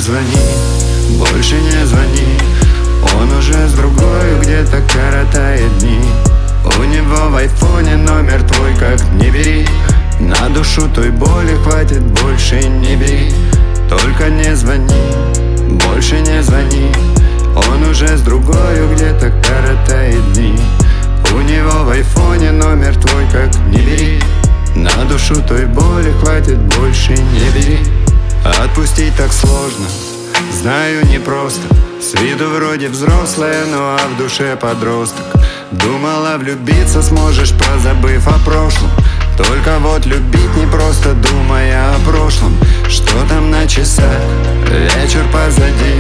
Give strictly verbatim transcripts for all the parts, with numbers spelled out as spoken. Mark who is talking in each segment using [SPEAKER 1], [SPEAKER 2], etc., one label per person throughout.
[SPEAKER 1] звони, больше не звони. Он уже с другой где-то коротает дни. У него в айфоне номер твой как не бери. На душу той боли хватит, больше не бери. Только не звони, больше не звони. Он уже с другой где-то коротает дни. У него в айфоне номер твой как не бери. На душу той боли хватит, больше не бери. Отпустить так сложно, знаю, непросто. С виду вроде взрослая, но а в душе подросток. Думала, влюбиться сможешь, позабыв о прошлом. Только вот любить не просто, думая о прошлом. Что там на часах, вечер позади.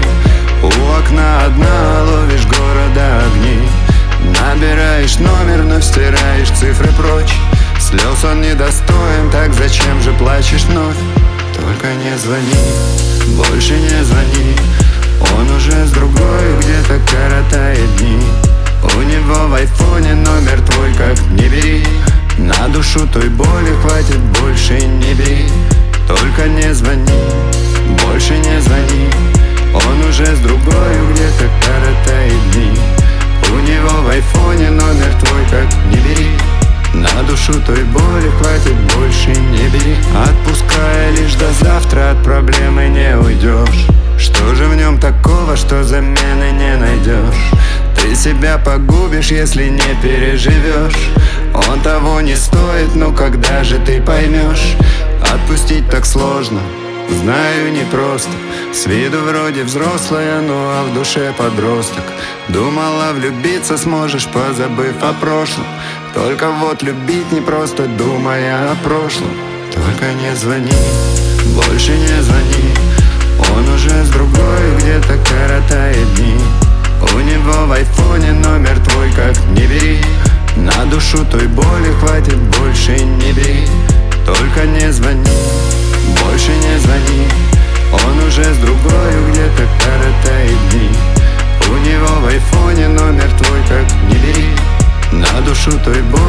[SPEAKER 1] У окна одна, ловишь города огни. Набираешь номер, но стираешь цифры прочь. Слез он недостоин, так зачем же плачешь вновь? Только не звони, больше не звони. Он уже с другой где-то коротает дни. У него в айфоне номер твой как не бери. На душу той боли хватит, больше не бери. Только не звони, больше не звони. Он уже с другой где-то коротает дни. У него в айфоне номер твой как не бери. На душу той боли хватит, больше не бери. Отпуская лишь до завтра, от проблемы не уйдешь. Что же в нем такого, что замены не найдешь? Ты себя погубишь, если не переживешь. Он того не стоит, но когда же ты поймешь? Отпустить так сложно, знаю, непросто. С виду вроде взрослая, ну а в душе подросток. Думала, влюбиться сможешь, позабыв о прошлом. Только вот любить не просто, думая о прошлом. Только не звони, больше не звони. Он уже с другой где-то коротает дни. У него в айфоне номер твой как не бери. На душу той боли хватит, больше не бери. Только не звони, больше не звони. Он уже с другой где-то коротает дни. У него в айфоне номер твой как не бери. На душу той боли